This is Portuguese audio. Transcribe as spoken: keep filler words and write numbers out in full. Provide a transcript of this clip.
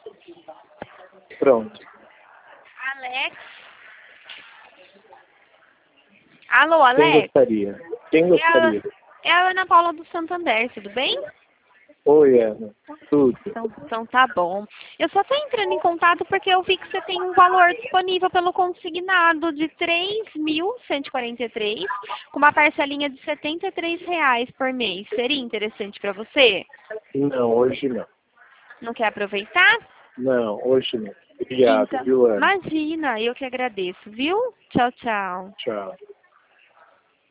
Pronto. Alex. Alô, Quem Alex? gostaria? Quem É a, gostaria? é a Ana Paula do Santander, tudo bem? Oi, Ana. Tudo. Então, então tá bom. Eu só tô entrando em contato porque eu vi que você tem um valor disponível pelo consignado de três mil cento e quarenta e três, com uma parcelinha de setenta e três reais por mês. Seria interessante para você? Não, hoje não. Não quer aproveitar? Não, hoje não. Obrigado, Então, viu, Ana? imagina, eu que agradeço, viu? Tchau, tchau. Tchau.